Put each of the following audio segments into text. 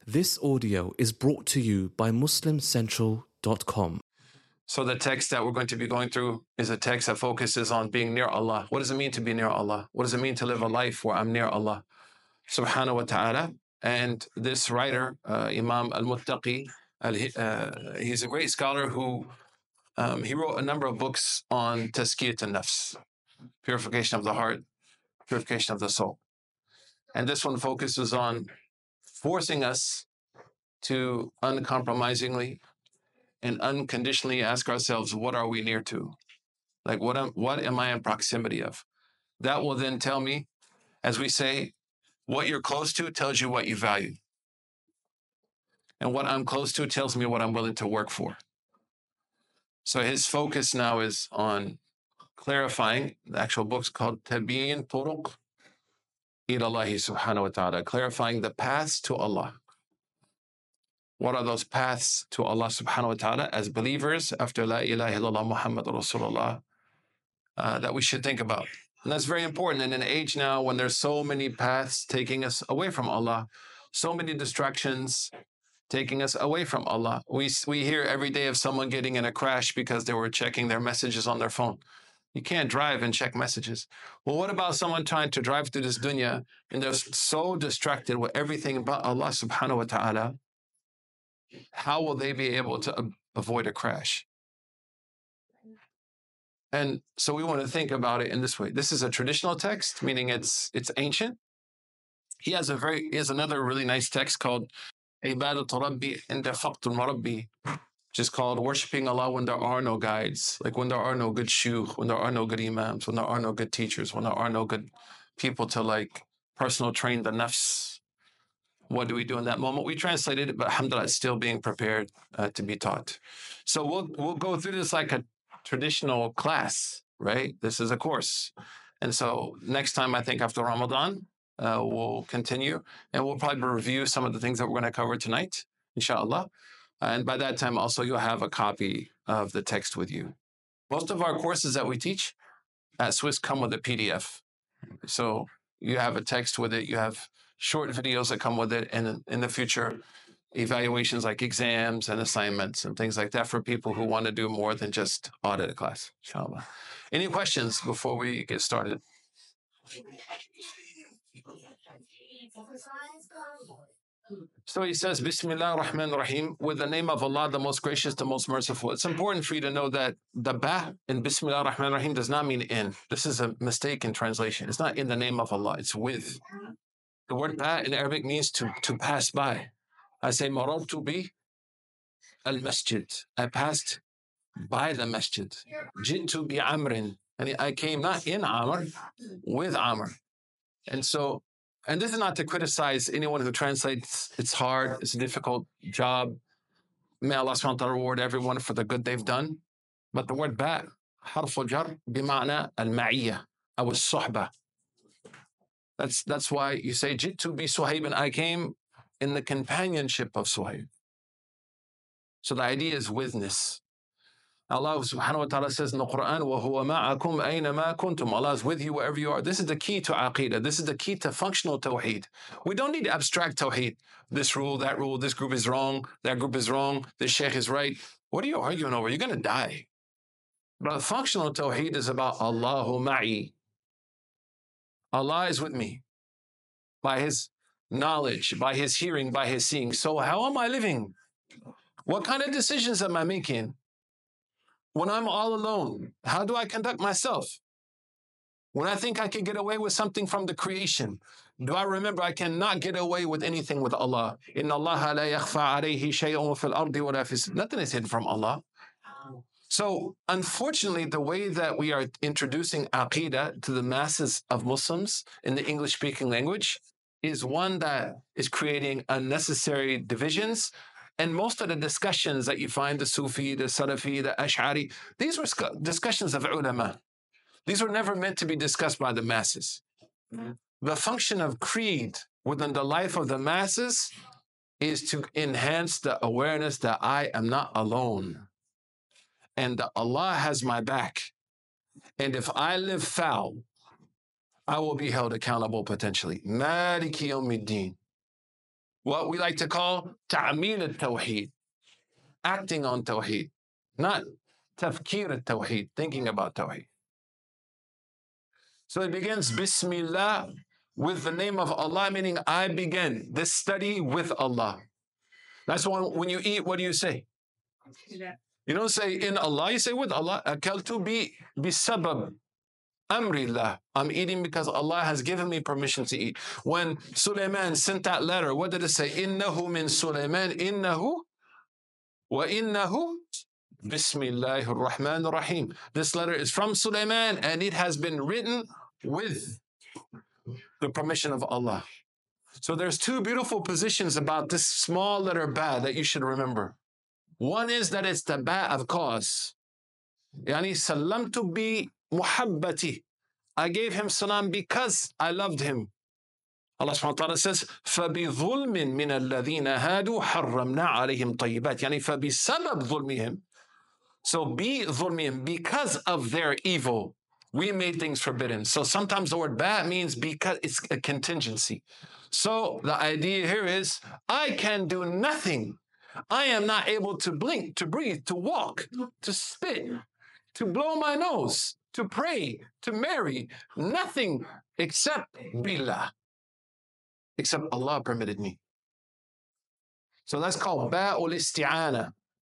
This audio is brought to you by MuslimCentral.com. So the text that we're going to be going through is a text that focuses on being near Allah. What does it mean to be near Allah? What does it mean to live a life where I'm near Allah subhanahu wa ta'ala? And this writer, Imam al-Muttaqi, he's a great scholar who he wrote a number of books on tazkiyat al-nafs, purification of the heart, purification of the soul. And this one focuses on forcing us to uncompromisingly and unconditionally ask ourselves, what are we near to? Like, what am I in proximity of? That will then tell me, as we say, what you're close to tells you what you value. And what I'm close to tells me what I'm willing to work for. So his focus now is on clarifying. The actual book's called Tabyin Turuq Ilallahi subhanahu wa ta'ala, clarifying the paths to Allah. What are those paths to Allah subhanahu wa ta'ala as believers after La ilaha illallah Muhammad Rasulullah that we should think about? And that's very important in an age now when there's so many paths taking us away from Allah, so many distractions taking us away from Allah. We hear every day of someone getting in a crash because they were checking their messages on their phone. You can't drive and check messages. Well, what about someone trying to drive through this dunya and they're so distracted with everything but Allah subhanahu wa ta'ala? How will they be able to avoid a crash? And so we want to think about it in this way. This is a traditional text, meaning it's ancient. He has another really nice text called Ibadatu Rabbi Inda Faqtul Marabbi, which is called worshiping Allah when there are no guides, like when there are no good shuyukh, when there are no good imams, when there are no good teachers, when there are no good people to like personal train the nafs. What do we do in that moment? We translated it, but alhamdulillah, it's still being prepared to be taught. So we'll go through this like a traditional class, right? This is a course. And so next time, I think after Ramadan, we'll continue and we'll probably review some of the things that we're going to cover tonight, inshallah. And by that time, also, you'll have a copy of the text with you. Most of our courses that we teach at Swiss come with a PDF. So you have a text with it, you have short videos that come with it, and in the future, evaluations like exams and assignments and things like that for people who want to do more than just audit a class, inshallah. Any questions before we get started? So he says, Bismillah ar-Rahman ar-Rahim, with the name of Allah, the most gracious, the most merciful. It's important for you to know that the ba in Bismillah ar-Rahman ar-Rahim does not mean in. This is a mistake in translation. It's not in the name of Allah, it's with. The word ba in Arabic means to pass by. I say, marartu bi al-masjid. I passed by the masjid. Jittu bi amrin. And I came not in Amr, with Amr. And this is not to criticize anyone who translates. It's hard. It's a difficult job. May Allah subhanahu wa ta'ala reward everyone for the good they've done. But the word ba, harfu jar, bima'na al-ma'iyya, aw al-suhba. That's why you say, Jittu bi Suhaib, and I came in the companionship of Suhaib. So the idea is witness. Allah subhanahu wa ta'ala says in the Quran, وَهُوَ مَعَكُمْ أَيْنَمَا كُنْتُمْ. Allah is with you wherever you are. This is the key to aqeedah. This is the key to functional tawheed. We don't need abstract tawheed. This rule, this group is wrong, that group is wrong, this sheikh is right. What are you arguing over? You're going to die. But functional tawheed is about Allahu ma'i. Allah is with me by His knowledge, by His hearing, by His seeing. So how am I living? What kind of decisions am I making? When I'm all alone, how do I conduct myself? When I think I can get away with something from the creation, do I remember I cannot get away with anything with Allah? Inna Allah la yakhfa alayhi shay'un fil ardi wa la fis. Nothing is hidden from Allah. So, unfortunately, the way that we are introducing aqeedah to the masses of Muslims in the English-speaking language is one that is creating unnecessary divisions. And most of the discussions that you find, the Sufi, the Salafi, the Ash'ari, these were discussions of ulama. These were never meant to be discussed by the masses. Mm-hmm. The function of creed within the life of the masses is to enhance the awareness that I am not alone and that Allah has my back. And if I live foul, I will be held accountable potentially. Maliki yawmiddin. what we like to call ta'meel al-tawheed, acting on tawheed, not tafkir al-tawheed, thinking about tawheed. So it begins Bismillah, with the name of Allah, meaning I begin this study with Allah. That's why when you eat, what do you say? You don't say in Allah, you say with Allah. Akaltu bi sabab amrillah. I'm eating because Allah has given me permission to eat. When Sulaiman sent that letter, what did it say? Innahu min Sulaiman, innahu wa innahu Bismillahir Rahmanir Rahim. This letter is from Sulaiman and it has been written with the permission of Allah. So there's two beautiful positions about this small letter ba that you should remember. One is that it's the ba of cause. Yani salamtu bi muhabbati. I gave him salam because I loved him. Allah subhanahu wa ta'ala says, فَبِظُلْمٍ مِّنَ الَّذِينَ هَادُوا حَرَّمْنَا عَلَيْهِمْ طَيِّبَاتٍ. Yani فَبِسَبَبْ ظُلْمِهِمْ. So bi ظُلْمِهِمْ, because of their evil, we made things forbidden. So sometimes the word ba means because it's a contingency. So the idea here is, I can do nothing. I am not able to blink, to breathe, to walk, to spit, to blow my nose, to pray, to marry, nothing except billah, except Allah permitted me. So that's called ba'ul isti'ana,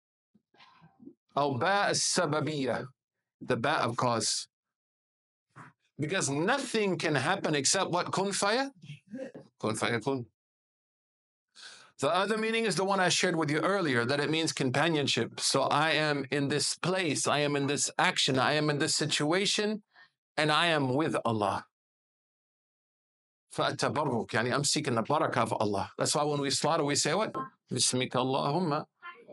or ba' as-sababiyya, the ba' of cause. Because nothing can happen except what? Kun faya? Kun faya kun. The other meaning is the one I shared with you earlier, that it means companionship. So I am in this place, I am in this action, I am in this situation, and I am with Allah. فَأَتَبَرُّكْ, يعني I'm seeking the barakah of Allah. That's why when we slaughter, we say what? Bismika Allahumma.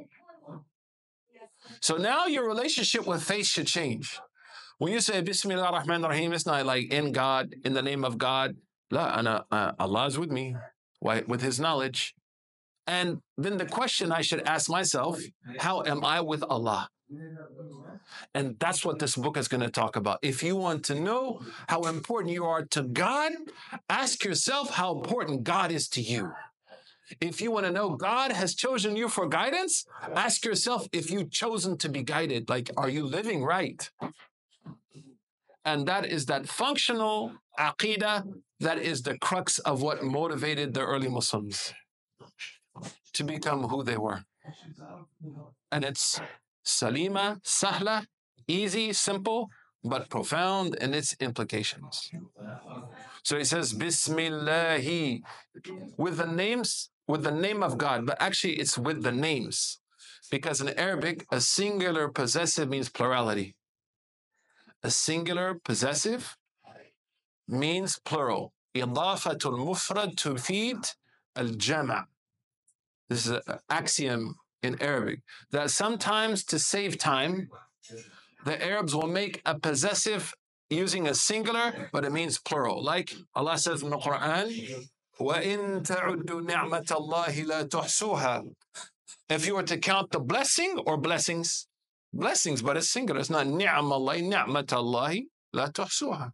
So now your relationship with faith should change. When you say Bismillah ar-Rahman ar-Rahim, it's not like in God, in the name of God. La, Allah is with me, with His knowledge. And then the question I should ask myself, how am I with Allah? And that's what this book is going to talk about. If you want to know how important you are to God, ask yourself how important God is to you. If you want to know God has chosen you for guidance, ask yourself if you've chosen to be guided. Like, are you living right? And that is that functional aqeedah, that is the crux of what motivated the early Muslims to become who they were. And it's salima, sahla, easy, simple, but profound in its implications. So he says, Bismillahi, with the name of God, but actually it's with the names. Because in Arabic, a singular possessive means plurality. A singular possessive means plural. Idafatul mufrad tufid al-jama'. This is an axiom in Arabic, that sometimes to save time, the Arabs will make a possessive using a singular, but it means plural. Like Allah says in the Quran, وَإِن تَعُدُّوا نِعْمَةَ اللَّهِ لَا تُحْصُوهَا. If you were to count the blessing or blessings, but it's singular. It's not نِعْمَ اللَّهِ نِعْمَةَ اللَّهِ لَا تُحْصُوهَا.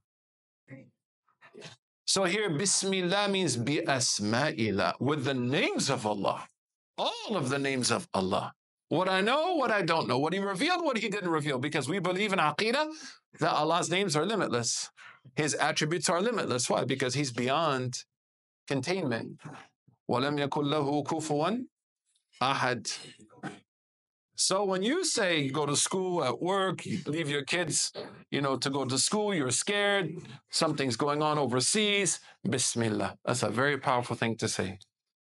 So here, Bismillah means bi asma'illah, with the names of Allah. All of the names of Allah. What I know, what I don't know, what He revealed, what He didn't reveal, because we believe in Aqeedah that Allah's names are limitless. His attributes are limitless. Why? Because He's beyond containment. وَلَمْ يَكُنْ لَهُ كُفُوًا أَحَدٌ. So when you say you go to school, at work, you leave your kids, to go to school, you're scared, something's going on overseas, Bismillah. That's a very powerful thing to say.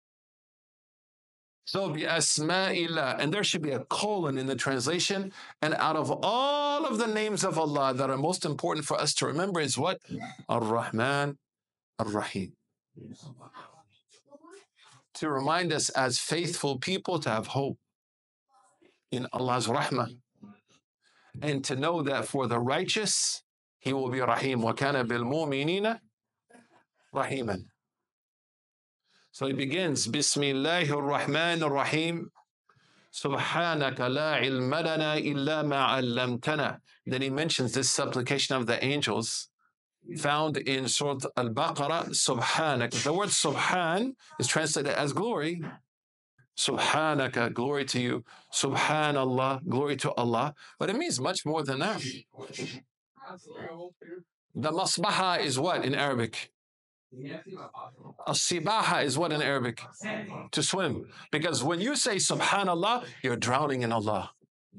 So bi asma'illah, and there should be a colon in the translation. And out of all of the names of Allah that are most important for us to remember is what? Ar-Rahman, Ar-Rahim. To remind us as faithful people to have hope in Allah's rahmah, and to know that for the righteous, He will be Rahim. وَكَانَ بِالْمُؤْمِنِينَ رَحِيمًا. So he begins, Bismillahir Rahmanir Rahim. Subhanaka la ilma lana illa ma 'allamtana. Then he mentions this supplication of the angels found in Surah Al-Baqarah, Subhanak. The word Subhan is translated as glory. Subhanaka, glory to you. Subhanallah, glory to Allah. But it means much more than that. The masbaha is what in Arabic? As-sibaha is what in Arabic? To swim. Because when you say Subhanallah, you're drowning in Allah.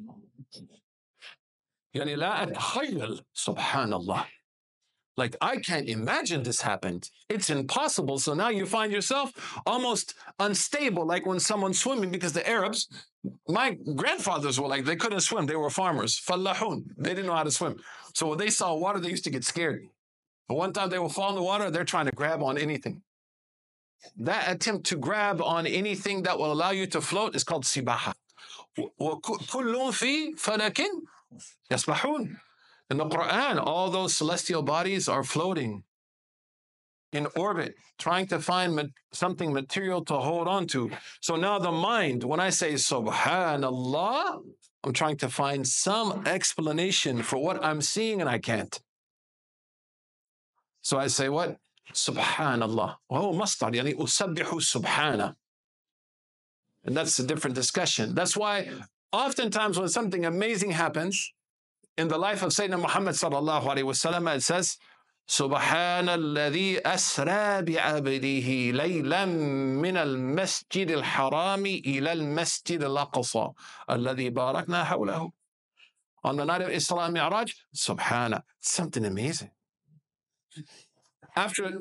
يعني لا أتخيل سبحان الله. Like, I can't imagine this happened. It's impossible. So now you find yourself almost unstable, like when someone's swimming, because the Arabs, my grandfathers were like, they couldn't swim. They were farmers. Fallahun. They didn't know how to swim. So when they saw water, they used to get scared. But one time they will fall in the water, they're trying to grab on anything. That attempt to grab on anything that will allow you to float is called sibaha. وَكُلٌّ فِي فَلَكٍ يَسْبَحُونَ. In the Quran, all those celestial bodies are floating in orbit, trying to find something material to hold on to. So now the mind, when I say Subhanallah, I'm trying to find some explanation for what I'm seeing and I can't. So I say what? Subhanallah. وهو مصدر يعني أسبح سبحانه. And that's a different discussion. That's why oftentimes when something amazing happens in the life of Sayyidina Muhammad sallallahu alaihi wasallam, it says, سبحان الذي أسرى بعبده ليلا من المسجد الحرام إلى المسجد الأقصى الذي باركنا حوله. On the night of Isra and Mi'raj, Subhana, something amazing. After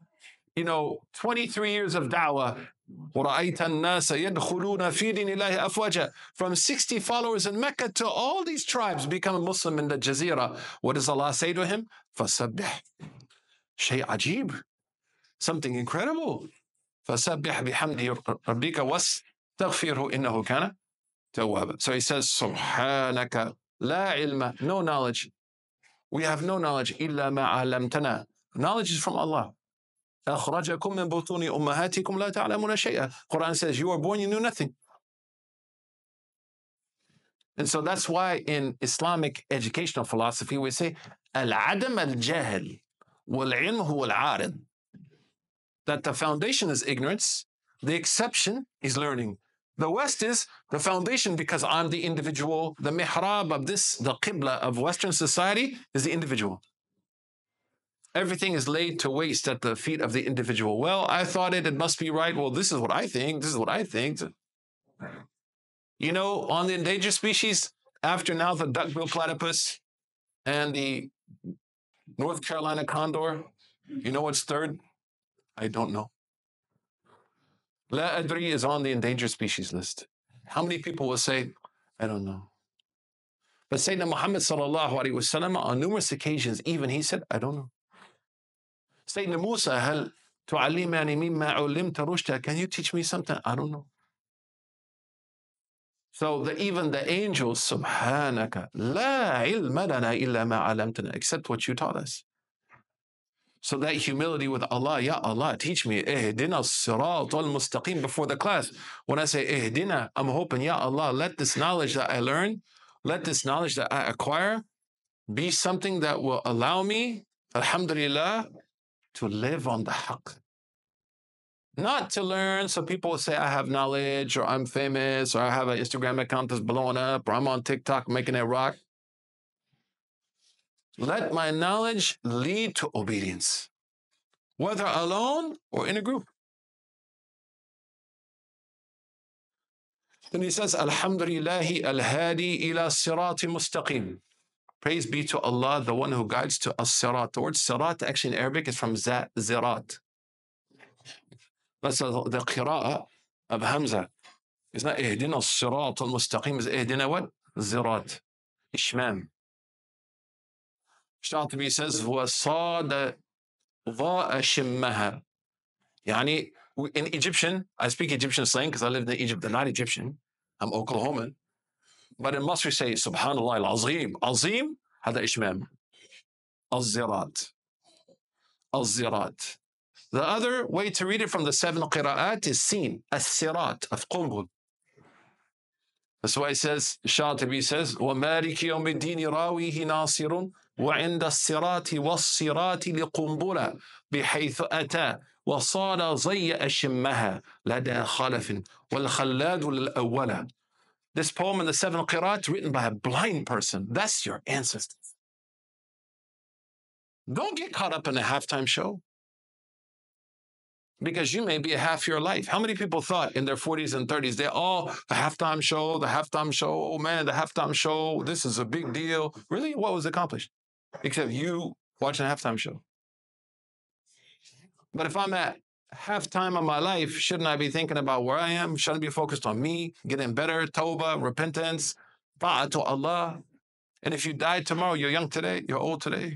23 years of da'wah, وَرَأَيْتَ النَّاسَ يَدْخُلُونَ فِي دِينِ اللَّهِ أَفْوَاجًا. From 60 followers in Mecca to all these tribes become a Muslim in the Jazeera. What does Allah say to him? فَسَبِّحْ. شيء عجيب. Something incredible. فَسَبِّحْ بِحَمْدِ رَبِّكَ وَاسْتَغْفِرْهُ إِنَّهُ كَانَ توابا. So he says, سُبْحَانَكَ لَا عِلْمَ. No knowledge. We have no knowledge. إِلَّا مَا عَلَّمْتَنَا. Knowledge is from Allah. أخرجكم من بطون أمهاتكم لا تعلمون شيئا. Quran says you were born, you knew nothing. And so that's why in Islamic educational philosophy we say العدم الجهل والعلم هو العارض. That the foundation is ignorance, the exception is learning. The West is the foundation because I'm the individual. The mihrab of this, the qibla of Western society is the individual. Everything is laid to waste at the feet of the individual. Well, I thought it must be right. Well, this is what I think. This is what I think. On the endangered species, after now the duck-billed platypus and the North Carolina condor, you know what's third? I don't know. La adri is on the endangered species list. How many people will say, I don't know? But Sayyidina Muhammad sallallahu alaihi wasallam, on numerous occasions, even he said, I don't know. Sayyidina Musa, هل تعلمني مما علمت رشدا? Can you teach me something? I don't know. So even the angels, Subhanaka, لا علم لنا إلا ما علمتنا, except what you taught us. So that humility with Allah, Ya Allah, teach me, اهدنا الصراط المستقيم before the class. When I say اهدنا, I'm hoping, Ya Allah, let this knowledge that I learn, let this knowledge that I acquire be something that will allow me, alhamdulillah, to live on the haqq. Not to learn so people will say I have knowledge or I'm famous or I have an Instagram account that's blowing up or I'm on TikTok making it rock. Let my knowledge lead to obedience, whether alone or in a group. Then he says, Alhamdulillahi al-hadi ila sirati mustaqim. Praise be to Allah, the one who guides to as-sirat. The word sirat actually in Arabic is from zirat. That's the qira'ah of Hamza. It's not ihdina as-sirat al-mustaqim. It's ihdina what? Zirat. Ishmam. Shatibi says, وَصَادَ ضَاءَ شِمَّهَا. Yani, in Egyptian, I speak Egyptian slang because I lived in Egypt. I'm not Egyptian. I'm Oklahoman. But in Masri say, Subhanallah al-Azim. Azim, هذا إشمام. الزرات. الزرات. The other way to read it from the 7 qira'at is seen, as-sirat of Qunbul. That's why it says, Shatibi says, وَمَالِكِ يَوْمِ الدِّينِ رَاوِيهِ نَاصِرٌ وعند الصراط والصراط لقنبلة بحيث أتى وصار زي أشمها لدى خلف والخلاد للأولى. This poem in the 7 Qirat written by a blind person. That's your ancestors. Don't get caught up in a halftime show, because you may be a half your life. How many people thought in their 40s and 30s, the halftime show, oh man, the halftime show, this is a big deal. Really? What was accomplished? Except you watching a halftime show. But if I'm at halftime of my life, shouldn't I be thinking about where I am? Shouldn't I be focused on me, getting better, tawbah, repentance, ta'at to Allah? And if you die tomorrow, you're young today, you're old today.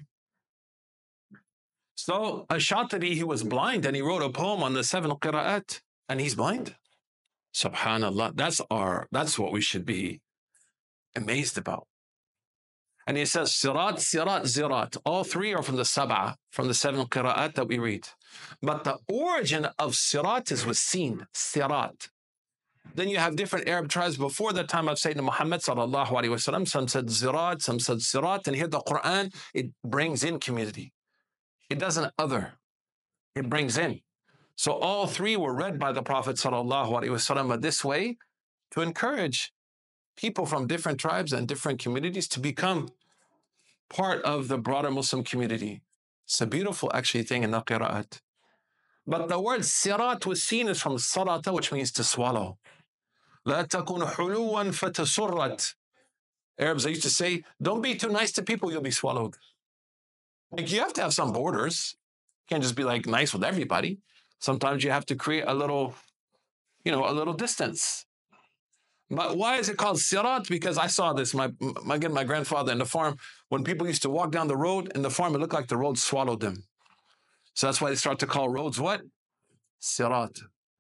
So Ash-Shatibi, he was blind and he wrote a poem on the 7 Qira'at, and he's blind. Subhanallah, that's what we should be amazed about. And he says, Sirat, Sirat, Zirat. All three are from the Sab'ah, from the 7 Qira'at that we read. But the origin of Sirat is with Sin, Sirat. Then you have different Arab tribes before the time of Sayyidina Muhammad sallallahu alaihi wasallam. Some said Zirat, some said Sirat. And here the Quran, it brings in community. It doesn't other. It brings in. So all three were read by the Prophet sallallahu alaihi wasallam this way to encourage people from different tribes and different communities to become part of the broader Muslim community. It's a beautiful actually thing in the Qira'at. But the word sirat was seen as from sarata, which means to swallow. لا تكن حلوا فتسرت. Arabs, they used to say, don't be too nice to people, you'll be swallowed. Like, you have to have some borders. You can't just be like nice with everybody. Sometimes you have to create a little distance. But why is it called sirat? Because I saw this, my grandfather in the farm, when people used to walk down the road in the farm, it looked like the road swallowed them. So that's why they start to call roads what? Sirat.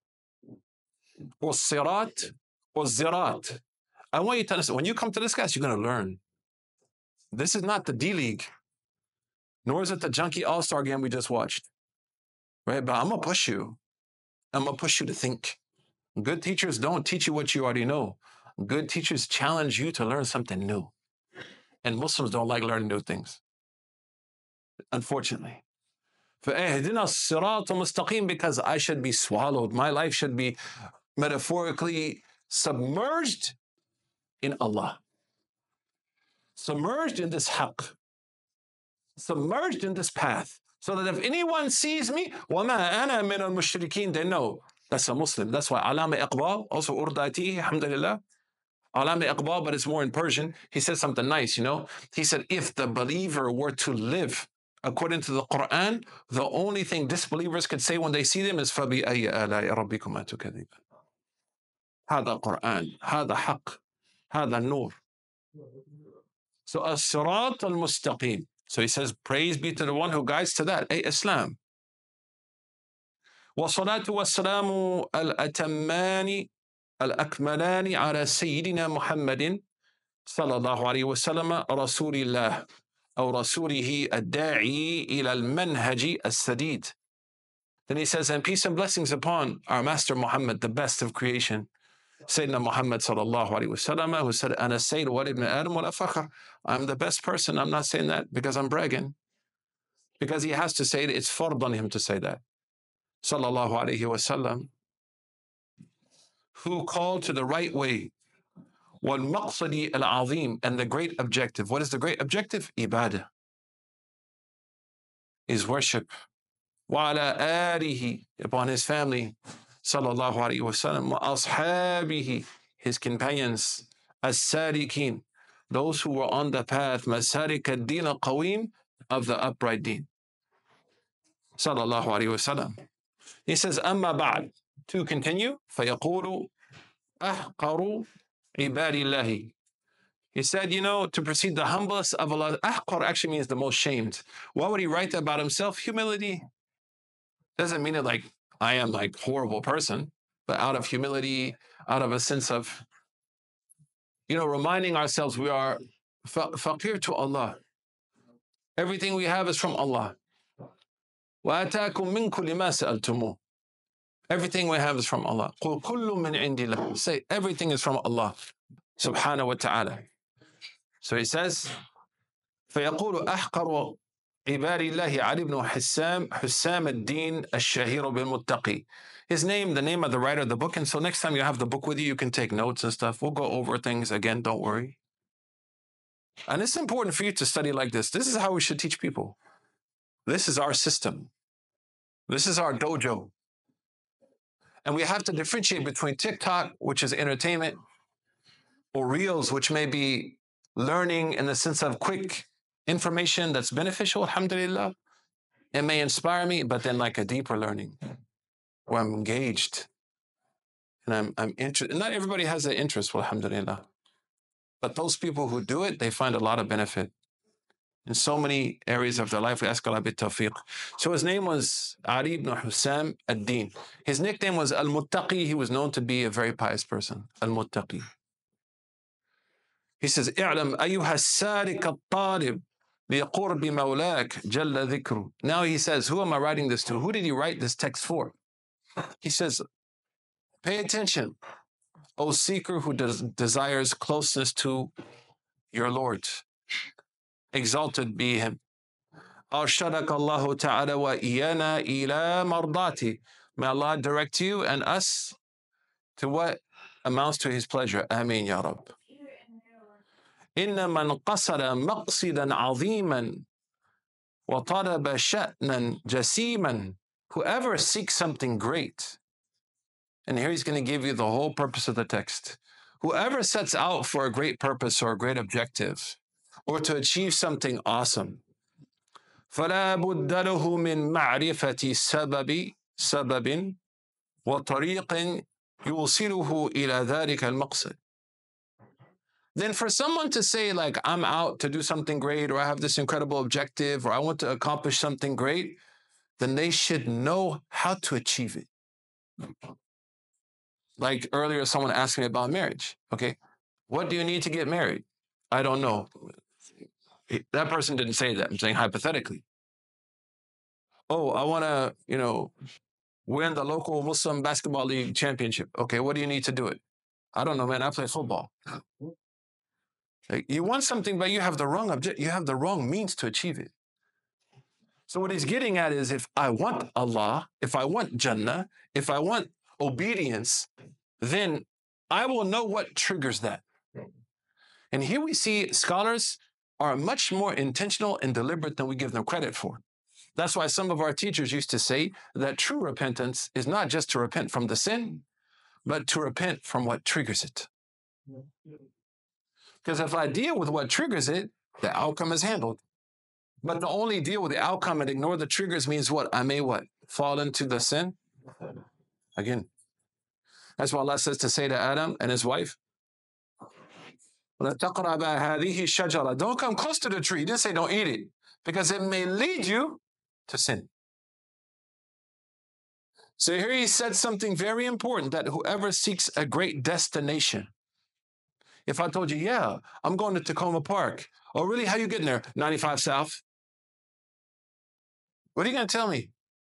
Or sirat, or zirat. I want you to understand, when you come to this class, you're going to learn. This is not the D-League, nor is it the junkie all-star game we just watched. Right? But I'm going to push you. I'm going to push you to think. Good teachers don't teach you what you already know. Good teachers challenge you to learn something new. And Muslims don't like learning new things, unfortunately. فَأَهْدِنَا الصِّرَاطَ الْمُسْتَقِيمَ, because I should be swallowed. My life should be metaphorically submerged in Allah. Submerged in this haqq. Submerged in this path. So that if anyone sees me, وَمَا أَنَا مِنَ الْمُشْرِكِينَ, they know that's a Muslim. That's why Alama Iqbal, also Urdati, alhamdulillah. Alama Iqbal, but it's more in Persian. He said something nice, He said, if the believer were to live according to the Quran, the only thing disbelievers could say when they see them is فَبِأَيِّ آلَاءِ رَبِّكُمَا تُكَذِّبَانِ. هذا Quran, هذا حق, هذا نور. So الصراط المستقيم. So he says, praise be to the one who guides to that, Islam. والصلاة والسلام الأتمان الأكملان على سيدنا محمد صلى الله عليه وسلم رسول الله أو رسوله الداعي إلى المنهج السديد. Then he says, and peace and blessings upon our Master Muhammad, the best of creation, Sayyidina Muhammad sallallahu alaihi wasallam, who said, "Ana Sayyid Walid ibn Adam wala fakhr." I'm the best person. I'm not saying that because I'm bragging. Because he has to say it. It's fard on him to say that. Sallallahu alaihi wasallam, who called to the right way. Wal maqsadi al-azim, and the great objective. What is the great objective? Ibadah. Is worship. Wa ala alihi, upon his family. Sallallahu alaihi wasallam. Wa ashabihi, his companions. As-sadiqin, those who were on the path. Masarik ad-din al-qawim, of the upright deen. Sallallahu alaihi wasallam. He says, amma ba'd, to continue, فَيَقُولُ أَحْقَرُ عِبَادِ اللَّهِ. He said, to proceed, the humblest of Allah. Ahqar actually means the most shamed. Why would he write that about himself? Humility. Doesn't mean it like, I am like horrible person, but out of humility, out of a sense of, reminding ourselves we are faqir to Allah. Everything we have is from Allah. وَآتَاكُم مِّن كُلِّ مَا سَأَلْتُمُوهُ. Everything we have is from Allah. قُلْ كُلُّ مِنْ عِنْدِ اللَّهِ. Say, everything is from Allah, subhanahu wa ta'ala. So he says, فيقول أحقر عباد الله علي بن حسام الدين الشهير بالمتقي. His name, the name of the writer of the book. And so next time you have the book with you, you can take notes and stuff. We'll go over things again, don't worry. And it's important for you to study like this. This is how we should teach people. This is our system. This is our dojo. And we have to differentiate between TikTok, which is entertainment, or Reels, which may be learning in the sense of quick information that's beneficial, alhamdulillah. It may inspire me, but then like a deeper learning where I'm engaged and I'm interested. Not everybody has that interest, alhamdulillah. But those people who do it, they find a lot of benefit in so many areas of their life. We ask Allah bit-tawfiq. So his name was Ali ibn Hussam ad-Din. His nickname was Al-Muttaqi. He was known to be a very pious person. Al-Muttaqi. He says, اعلم أيها السالك الطالب لقرب مولاك جل ذكره. Now he says, who am I writing this to? Who did he write this text for? He says, pay attention, O seeker who desires closeness to your Lord. Exalted be him. أرشدك الله تعالى وإيانا إلى مرضاته. May Allah direct you and us to what amounts to his pleasure. Ameen ya Rabb. إن من قصد مقصدا عظيما وطلب شأنا جسيما. Whoever seeks something great, and here he's going to give you the whole purpose of the text. Whoever sets out for a great purpose or a great objective, or to achieve something awesome, فلا بد له من معرفة سبب وطريق يوصله إلى ذلك المقصد. Then for someone to say like, I'm out to do something great, or I have this incredible objective, or I want to accomplish something great, then they should know how to achieve it. Like earlier, someone asked me about marriage. Okay, what do you need to get married? I don't know. That person didn't say that. I'm saying hypothetically. Oh, I want to, win the local Muslim basketball league championship. Okay, what do you need to do it? I don't know, man. I play football. Like, you want something, but you have the wrong object. You have the wrong means to achieve it. So what he's getting at is, if I want Allah, if I want Jannah, if I want obedience, then I will know what triggers that. And here we see scholars are much more intentional and deliberate than we give them credit for. That's why some of our teachers used to say that true repentance is not just to repent from the sin, but to repent from what triggers it. Because if I deal with what triggers it, the outcome is handled. But to only deal with the outcome and ignore the triggers means what? I may what? Fall into the sin? Again. That's why Allah says to say to Adam and his wife, don't come close to the tree. He didn't say don't eat it, because it may lead you to sin. So here he said something very important, that whoever seeks a great destination. If I told you, yeah, I'm going to Tacoma Park. Oh, really? How you getting there? 95 South. What are you going to tell me?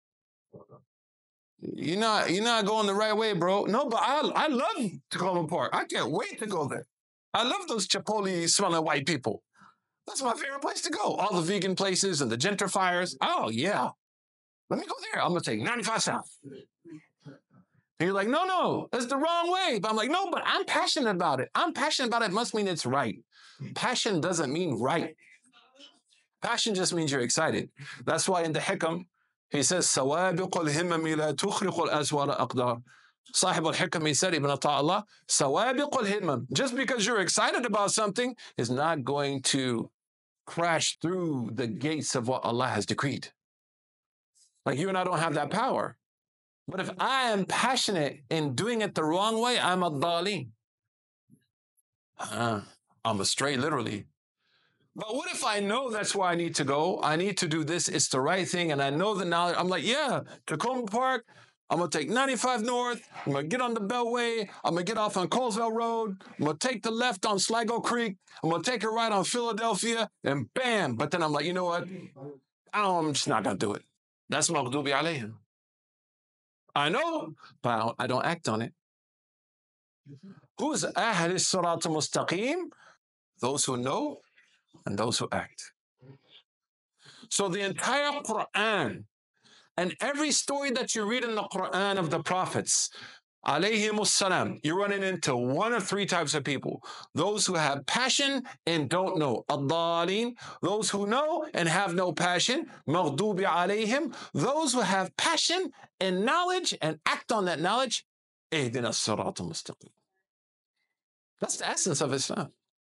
You're not going the right way, bro. No, but I love Tacoma Park. I can't wait to go there. I love those Chipotle smelling white people. That's my favorite place to go. All the vegan places and the gentrifiers. Oh, yeah. Let me go there. I'm going to take 95 South. And you're like, no, that's the wrong way. But I'm like, no, but I'm passionate about it. I'm passionate about it must mean it's right. Passion doesn't mean right. Passion just means you're excited. That's why in the Hikam, he says, سوابق الهمم لا تخرق الأزوار أقدار. Sahib al-Hikam, he said, Ibn Ata'Allah, سوابق الهمم. Just because you're excited about something is not going to crash through the gates of what Allah has decreed. Like, you and I don't have that power. But if I am passionate in doing it the wrong way, I'm a daleen. I'm astray, literally. But what if I know that's where I need to go? I need to do this. It's the right thing. And I know the knowledge. I'm like, yeah, Tacoma Park. I'm going to take 95 North. I'm going to get on the Beltway. I'm going to get off on Colesville Road. I'm going to take the left on Sligo Creek. I'm going to take a right on Philadelphia. And bam. But then I'm like, you know what? I'm just not going to do it. That's maghdubi alayhim. I know, but I don't act on it. Who's Ahl Sirat al-Mustaqim? Those who know and those who act. So the entire Quran and every story that you read in the Quran of the prophets, alayhimus salam, you're running into one of three types of people. Those who have passion and don't know. Ad-dhalin, those who know and have no passion. Maghdubi alayhim, those who have passion and knowledge and act on that knowledge. Ihdina as-sirat al-mustaqim. That's the essence of Islam.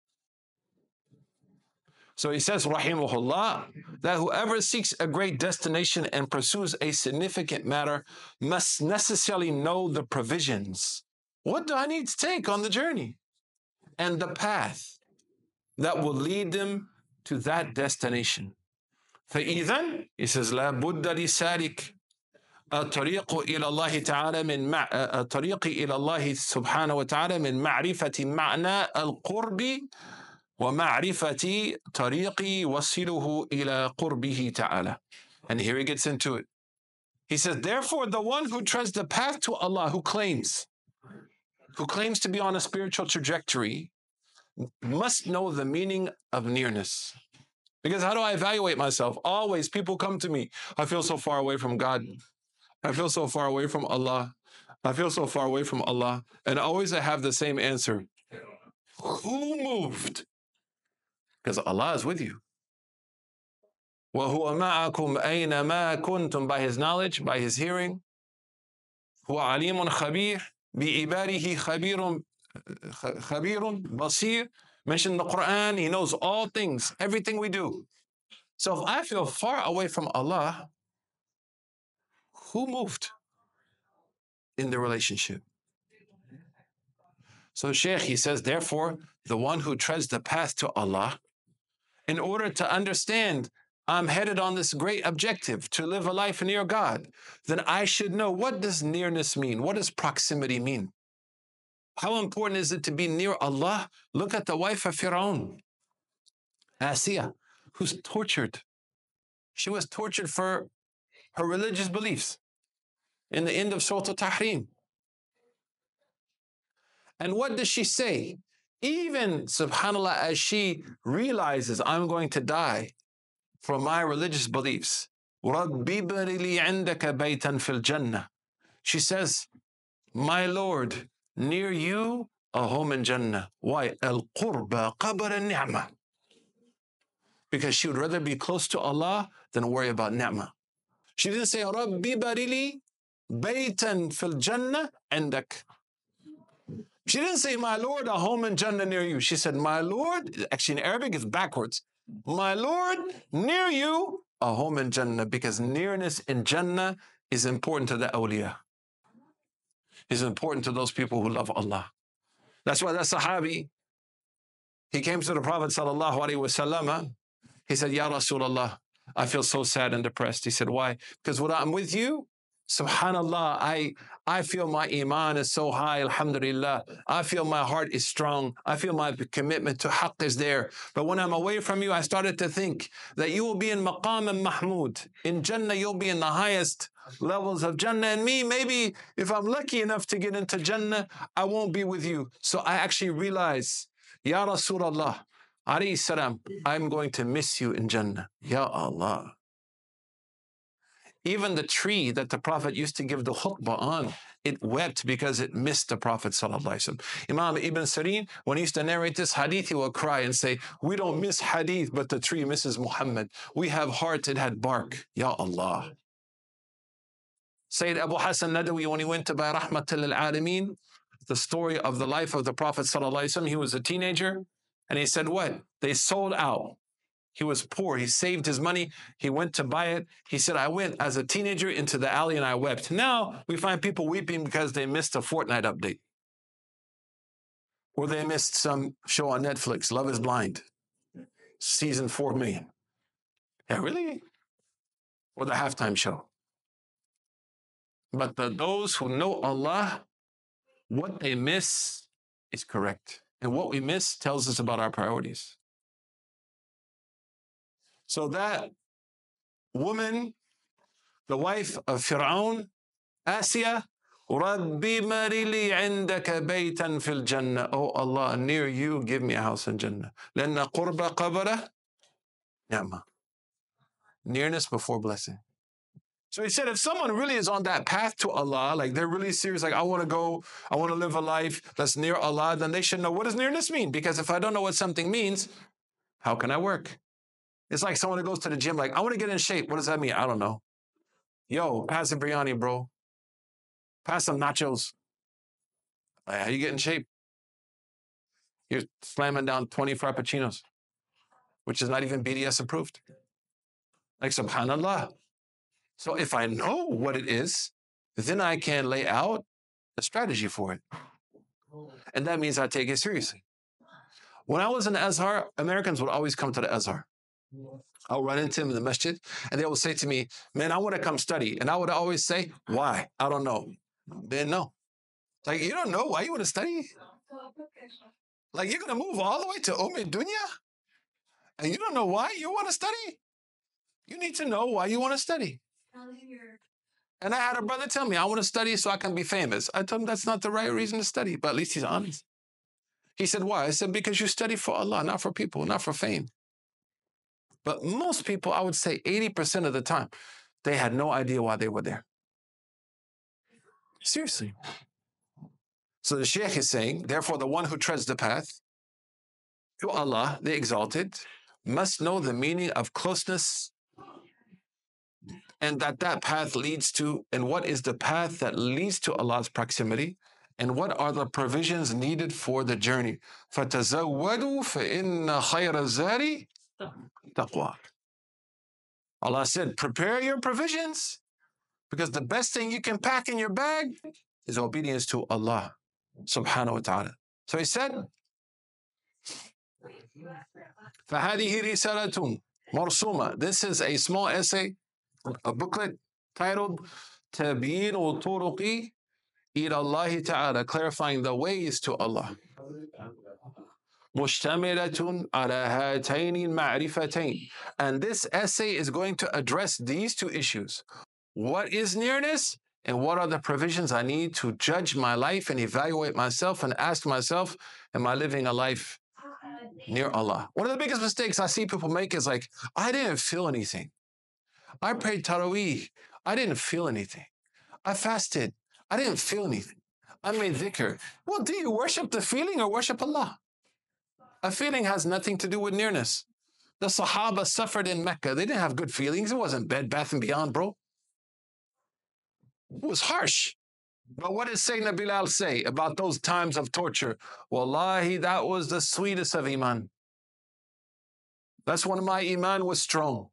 So he says, rahimahullah, that whoever seeks a great destination and pursues a significant matter must necessarily know the provisions. What do I need to take on the journey? And the path that will lead them to that destination. فإذن, he says, لا بد لسالك الطريق إلى الله تعالى من الطريق إلى الله سبحانه وتعالى من معرفة معنى القرب ومعرفة طريق وصله إلى قربه تعالى. And here he gets into it. He says, therefore, the one who treads the path to Allah, who claims to be on a spiritual trajectory, must know the meaning of nearness. Because how do I evaluate myself? Always people come to me. I feel so far away from God. I feel so far away from Allah. I feel so far away from Allah. And always I have the same answer. Who moved? Because Allah is with you. وَهُوَ مَعَكُمْ أَيْنَمَا كُنْتُمْ, by His knowledge, by His hearing. هُوَ عَلِيمٌ خَبِيرٌ بِعِبَادِهِ خَبِيرٌ بَصِيرٌ. Mentioned in the Quran, He knows all things, everything we do. So if I feel far away from Allah, who moved in the relationship? So Shaykh, he says, therefore, the one who treads the path to Allah, in order to understand I'm headed on this great objective to live a life near God, then I should know, what does nearness mean? What does proximity mean? How important is it to be near Allah? Look at the wife of Fir'aun, Asiya, who's tortured. She was tortured for her religious beliefs in the end of Surah Al-Tahrim. And what does she say? Even, subhanAllah, as she realizes, I'm going to die for my religious beliefs, رَبِّ بَرِ لِي عِنْدَكَ بَيْتًا فِي الْجَنَّةِ. She says, my Lord, near you, a home in Jannah. Why? الْقُرْبَ قَبْرَ النِّعْمَةِ. Because she would rather be close to Allah than worry about ni'mah. She didn't say, رَبِّ بَرِ لِي بَيْتًا فِي الْجَنَّةِ عِنْدَكَ. She didn't say, my Lord, a home in Jannah near you. She said, my Lord, actually in Arabic it's backwards. My Lord, near you, a home in Jannah, because nearness in Jannah is important to the awliya. Is important to those people who love Allah. That's why that Sahabi, he came to the Prophet sallallahu alaihi wasallam. He said, Ya Rasulullah, I feel so sad and depressed. He said, why? Because when I'm with you, subhanallah, I feel my iman is so high, alhamdulillah. I feel my heart is strong. I feel my commitment to haqq is there. But when I'm away from you, I started to think that you will be in maqam and mahmud. In Jannah, you'll be in the highest levels of Jannah. And me, maybe if I'm lucky enough to get into Jannah, I won't be with you. So I actually realize, Ya Rasulullah, alayhi salam, I'm going to miss you in Jannah. Ya Allah. Even the tree that the Prophet used to give the khutbah on, it wept because it missed the Prophet sallallahu alaihi wasallam. Imam Ibn Sirin, when he used to narrate this hadith, he would cry and say, we don't miss hadith, but the tree misses Muhammad. We have heart, it had bark. Ya Allah. Sayyid Abu Hassan Nadawi, when he went to Bay Rahmatul Alameen, the story of the life of the Prophet sallallahu alaihi wasallam, he was a teenager, and he said what? They sold out. He was poor. He saved his money. He went to buy it. He said, I went as a teenager into the alley and I wept. Now we find people weeping because they missed a Fortnite update. Or they missed some show on Netflix, Love is Blind, season 4 million. Yeah, really? Or the halftime show. But those who know Allah, what they miss is correct. And what we miss tells us about our priorities. So that woman, the wife of Fir'aun, Asiya, رَبِّ مَرِ لِي عِنْدَكَ بَيْتًا فِي الْجَنَّةِ. Oh Allah, near you, give me a house in Jannah. لَأَنَّ قُرْبَ قَبْرَ نِعْمَةً. Nearness before blessing. So he said, if someone really is on that path to Allah, like they're really serious, like I want to live a life that's near Allah, then they should know, what does nearness mean? Because if I don't know what something means, how can I work? It's like someone who goes to the gym, like, I want to get in shape. What does that mean? I don't know. Yo, pass some biryani, bro. Pass some nachos. Like, how you get in shape? You're slamming down 20 frappuccinos, which is not even BDS approved. Like, subhanallah. So if I know what it is, then I can lay out a strategy for it. And that means I take it seriously. When I was in the Azhar, Americans would always come to the Azhar. I'll run into them in the masjid, and they will say to me, man, I want to come study. And I would always say, why? I don't know. They didn't know. Like, you don't know why you want to study? Like, you're going to move all the way to Dunya? And you don't know why you want to study? You need to know why you want to study. And I had a brother tell me, I want to study so I can be famous. I told him that's not the right reason to study, but at least he's honest. He said, why? I said, because you study for Allah, not for people, not for fame. But most people, I would say 80% of the time, they had no idea why they were there. Seriously. So the Shaykh is saying, therefore, the one who treads the path to Allah, the Exalted, must know the meaning of closeness, and that path leads to, and what is the path that leads to Allah's proximity, and what are the provisions needed for the journey. فَتَزَوَّدُوا فَإِنَّ خَيْرَ الزَّادِ taqwa. Allah said, prepare your provisions, because the best thing you can pack in your bag is obedience to Allah subhanahu wa ta'ala. So he said, فَهَذِهِ رِسَالَةٌ مَرْسُومَةٌ. This is a small essay, a booklet titled تَبْيِينُ الطُّرُقِ إِلَى اللَّهِ تَعَالَى, clarifying the ways to Allah. مُشْتَمِلَةٌ عَلَى هَاتَيْنِ الْمَعْرِفَتَيْنِ. And this essay is going to address these two issues. What is nearness? And what are the provisions I need to judge my life and evaluate myself and ask myself, am I living a life near Allah? One of the biggest mistakes I see people make is like, I didn't feel anything. I prayed Taraweeh. I didn't feel anything. I fasted. I didn't feel anything. I made dhikr. Well, do you worship the feeling or worship Allah? A feeling has nothing to do with nearness. The Sahaba suffered in Mecca. They didn't have good feelings. It wasn't Bed Bath and Beyond, bro. It was harsh. But what did Sayyidina Bilal say about those times of torture? Wallahi, that was the sweetest of Iman. That's when my Iman was strong.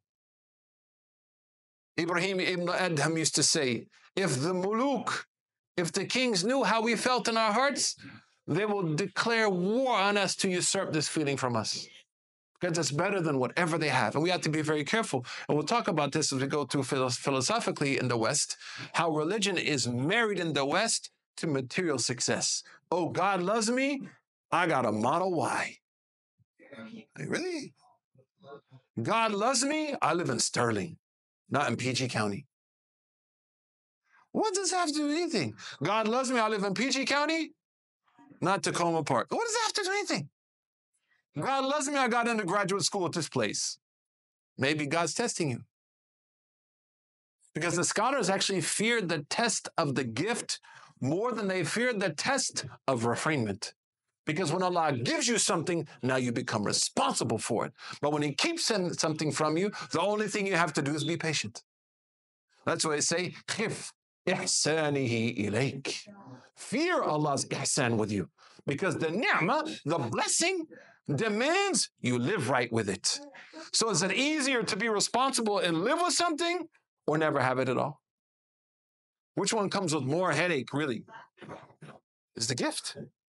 Ibrahim ibn Adham used to say, if the kings knew how we felt in our hearts, they will declare war on us to usurp this feeling from us. Because it's better than whatever they have. And we have to be very careful. And we'll talk about this as we go through philosophically in the West, how religion is married in the West to material success. Oh, God loves me. I got a Model Y. Like, really? God loves me. I live in Sterling, not in PG County. What does that have to do with anything? God loves me. I live in PG County, not Tacoma Park. What does that have to do with anything? God loves me. I got into graduate school at this place. Maybe God's testing you. Because the scholars actually feared the test of the gift more than they feared the test of refinement. Because when Allah gives you something, now you become responsible for it. But when He keeps something from you, the only thing you have to do is be patient. That's why they say, khif ihsanihi ilayk. Fear Allah's ihsan with you. Because the ni'mah, the blessing, demands you live right with it. So is it easier to be responsible and live with something or never have it at all? Which one comes with more headache, really? Is the gift.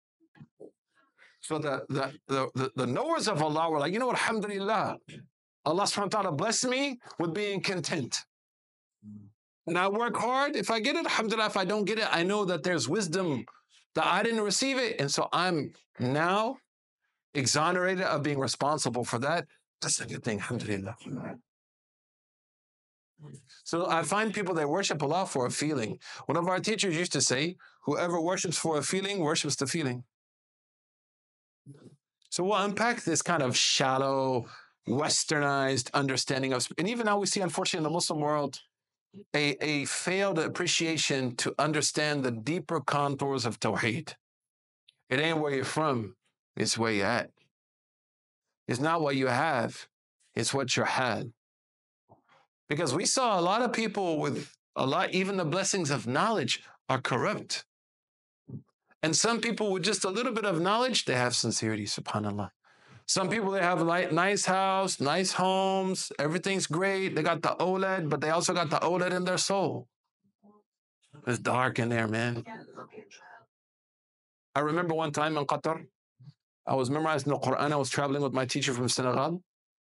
So the knowers of Allah were like, you know what, alhamdulillah, Allah subhanahu wa ta'ala blessed me with being content. And I work hard. If I get it, alhamdulillah. If I don't get it, I know that there's wisdom that I didn't receive it. And so I'm now exonerated of being responsible for that. That's a good thing, alhamdulillah. So I find people that worship Allah for a feeling. One of our teachers used to say, whoever worships for a feeling, worships the feeling. So we'll unpack this kind of shallow westernized understanding of, and even now we see, unfortunately, in the Muslim world, a failed appreciation to understand the deeper contours of Tawheed. It ain't where you're from, it's where you're at. It's not what you have, it's what you had. Because we saw a lot of people with a lot, even the blessings of knowledge are corrupt. And some people with just a little bit of knowledge, they have sincerity, subhanAllah. Some people, they have like nice house, nice homes, everything's great. They got the OLED, but they also got the OLED in their soul. It's dark in there, man. I remember one time in Qatar, I was memorizing the Quran. I was traveling with my teacher from Senegal.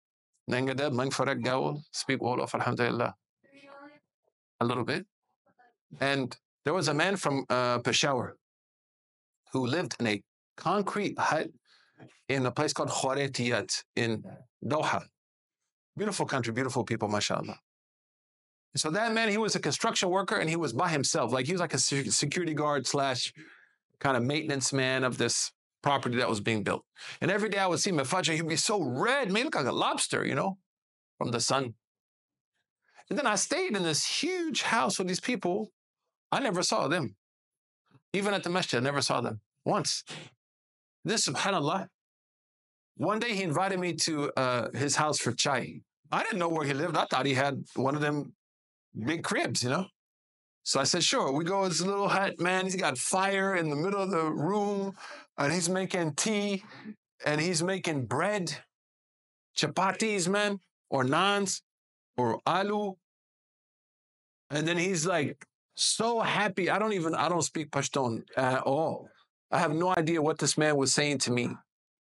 Speak Wolof, alhamdulillah. A little bit. And there was a man from Peshawar who lived in a concrete hut in a place called Khwaretiyat in Doha. Beautiful country, beautiful people, mashallah. So that man, he was a construction worker and he was by himself. Like he was like a security guard / kind of maintenance man of this property that was being built. And every day I would see him at Fajr, he'd be so red, made look like a lobster, from the sun. And then I stayed in this huge house with these people. I never saw them. Even at the masjid, I never saw them once. Then, subhanAllah, one day he invited me to his house for chai. I didn't know where he lived. I thought he had one of them big cribs, So I said, sure. We go to this little hut, man. He's got fire in the middle of the room, and he's making tea, and he's making bread, chapatis, man, or naans, or aloo. And then he's like so happy. I don't speak Pashtun at all. I have no idea what this man was saying to me.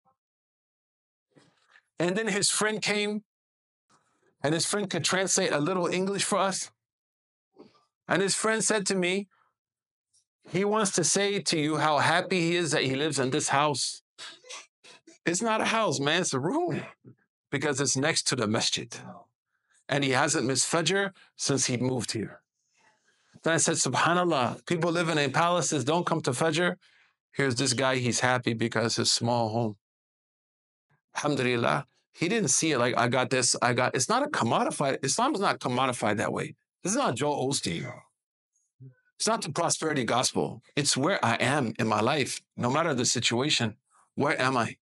And then his friend came, and his friend could translate a little English for us. And his friend said to me, he wants to say to you how happy he is that he lives in this house. It's not a house, man, it's a room. Because it's next to the masjid. And he hasn't missed Fajr since he moved here. Then I said, subhanAllah, people living in palaces don't come to Fajr. Here's this guy, he's happy because his small home. Alhamdulillah, he didn't see it like it's not a commodified, Islam is not commodified that way. This is not Joel Osteen. It's not the prosperity gospel. It's where I am in my life, no matter the situation. Where am I?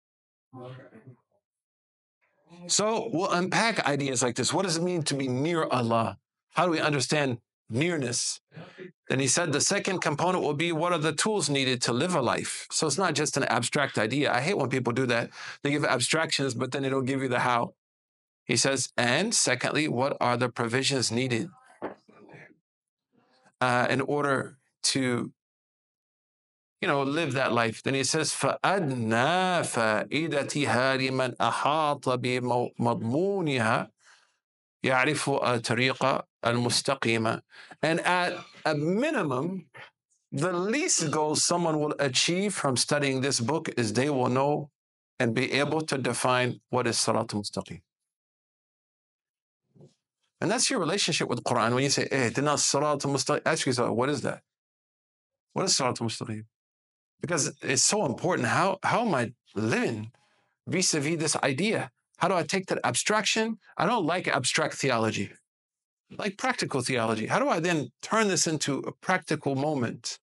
So we'll unpack ideas like this. What does it mean to be near Allah? How do we understand nearness? Then he said the second component will be, what are the tools needed to live a life? So it's not just an abstract idea. I hate when people do that. They give abstractions, but then they don't give you the how. He says, and secondly, what are the provisions needed in order to live that life? Then he says, فَأَدْنَى فَائِدَتِهَا لِمَنْ أَحَاطَ بِمَضْمُونِهَا يَعْرِفُ الطَّرِيقَ الْمُسْتَقِيمَ. And at a minimum, the least goal someone will achieve from studying this book is they will know and be able to define what is Sirat al-Mustaqim. And that's your relationship with the Quran. When you say, Ihdina Sirat al-Mustaqim, ask yourself, what is that? What is Sirat al-Mustaqim? Because it's so important. How am I living vis-a-vis this idea? How do I take that abstraction? I don't like abstract theology. I like practical theology. How do I then turn this into a practical moment?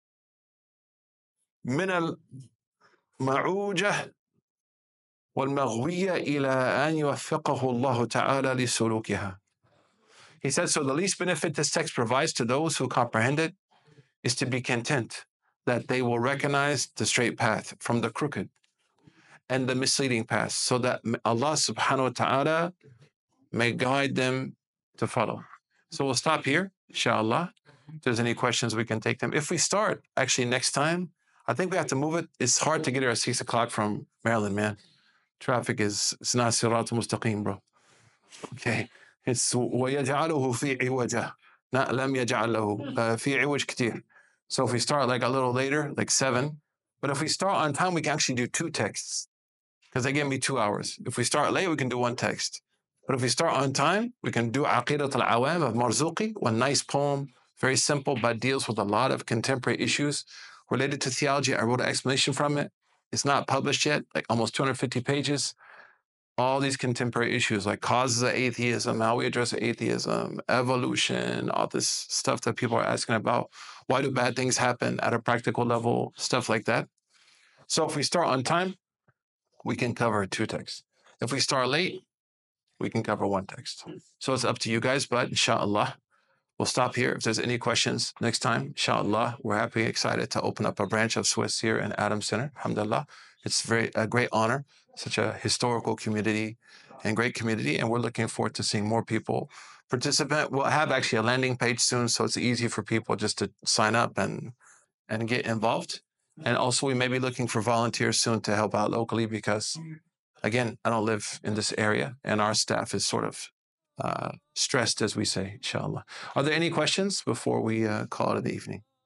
من المعوجة والمغوية إلى أن يوفقه الله تعالى لسلوكها. He said, so the least benefit this text provides to those who comprehend it is to be content that they will recognize the straight path from the crooked and the misleading path, so that Allah subhanahu wa ta'ala may guide them to follow. So we'll stop here, inshallah. If there's any questions, we can take them. If we start, actually, next time, I think we have to move it. It's hard to get here at 6 o'clock from Maryland, man. Traffic it's not Sirat al-Mustaqim, bro. Okay. It's وَيَجْعَلُهُ فِي عِوَجَةٍ not لَمْ يَجْعَلْ لَهُ فِي عِوَجْ كْتِيرٍ. So if we start like a little later, like 7, but if we start on time, we can actually do 2 texts because they give me 2 hours. If we start late, we can do 1 text. But if we start on time, we can do Aqidat al-Awam of Marzuqi, one nice poem, very simple, but deals with a lot of contemporary issues related to theology. I wrote an explanation from it. It's not published yet, like almost 250 pages. all these contemporary issues like causes of atheism, how we address atheism, evolution, all this stuff that people are asking about. Why do bad things happen at a practical level? Stuff like that. So if we start on time, we can cover 2 texts. If we start late, we can cover 1 text. So it's up to you guys, but inshallah, we'll stop here. If there's any questions next time, inshallah, we're happy, excited to open up a branch of Swiss here in Adams Center. Alhamdulillah. It's a great honor, such a historical community and great community. And we're looking forward to seeing more people participate. We'll have actually a landing page soon, so it's easy for people just to sign up and get involved. And also, we may be looking for volunteers soon to help out locally because, again, I don't live in this area and our staff is sort of stressed, as we say, inshallah. Are there any questions before we call it an evening?